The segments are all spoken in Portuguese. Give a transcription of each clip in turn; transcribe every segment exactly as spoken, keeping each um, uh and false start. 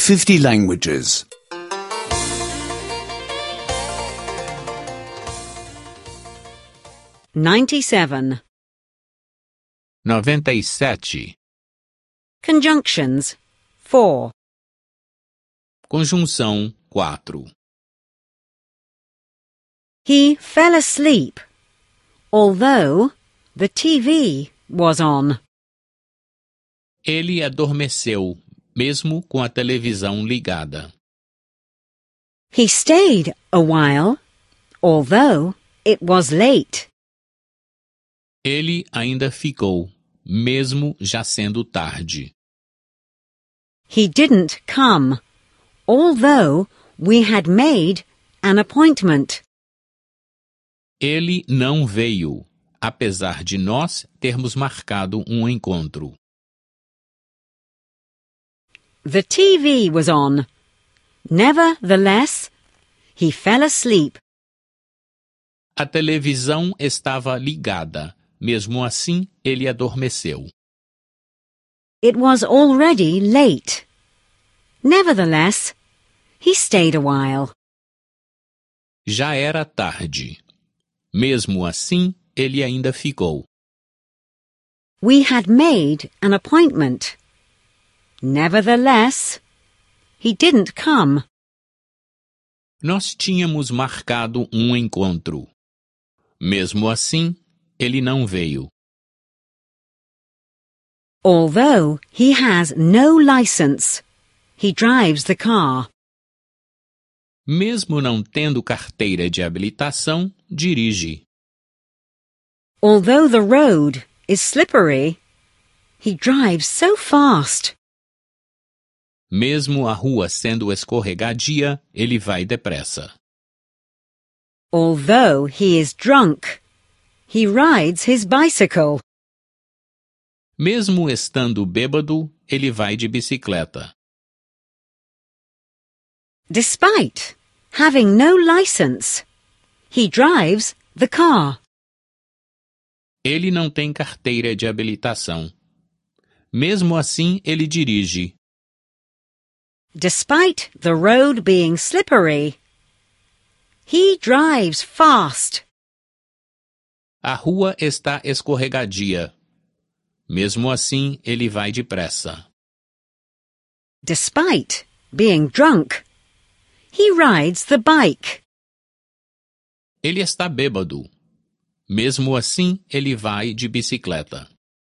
fifty languages. ninety-seven. noventa e sete. Conjunctions. four. Conjunção quatro. He fell asleep, although the T V was on. Ele adormeceu, mesmo com a televisão ligada. He stayed a while, although it was late. Ele ainda ficou, mesmo já sendo tarde. He didn't come, although we had made an appointment. Ele não veio, apesar de nós termos marcado um encontro. The T V was on. Nevertheless, he fell asleep. A televisão estava ligada, mesmo assim ele adormeceu. It was already late. Nevertheless, he stayed a while. Já era tarde. Mesmo assim, ele ainda ficou. We had made an appointment. Nevertheless, he didn't come. Nós tínhamos marcado um encontro. Mesmo assim, ele não veio. Although he has no license, he drives the car. Mesmo não tendo carteira de habilitação, dirige. Although the road is slippery, he drives so fast. Mesmo a rua sendo escorregadia, ele vai depressa. Although he is drunk, he rides his bicycle. Mesmo estando bêbado, ele vai de bicicleta. Despite having no license, he drives the car. Ele não tem carteira de habilitação. Mesmo assim, ele dirige. Despite the road being slippery, he drives fast. A rua está escorregadia. Mesmo assim, ele vai depressa. Despite being drunk, he rides the bike. Ele está bêbado. Mesmo assim, ele vai de bicicleta.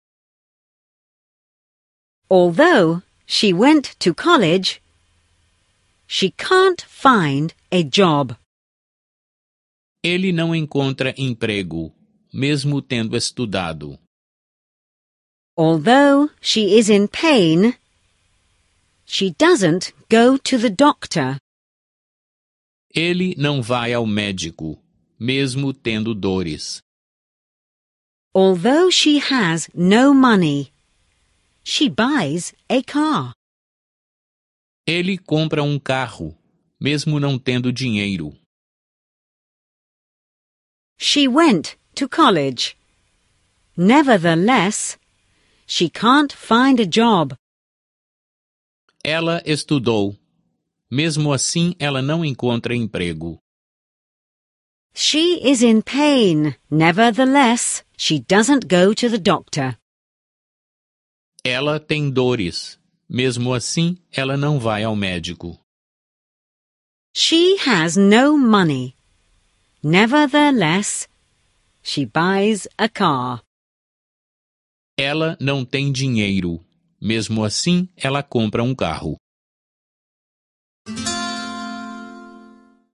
Although she went to college, she can't find a job. Ele não encontra emprego, mesmo tendo estudado. Although she is in pain, she doesn't go to the doctor. Ele não vai ao médico, mesmo tendo dores. Although she has no money, she buys a car. Ele compra um carro, mesmo não tendo dinheiro. She went to college. Nevertheless, she can't find a job. Ela estudou. Mesmo assim, ela não encontra emprego. She is in pain. Nevertheless, she doesn't go to the doctor. Ela tem dores. Mesmo assim, ela não vai ao médico. She has no money. Nevertheless, she buys a car. Ela não tem dinheiro. Mesmo assim, ela compra um carro.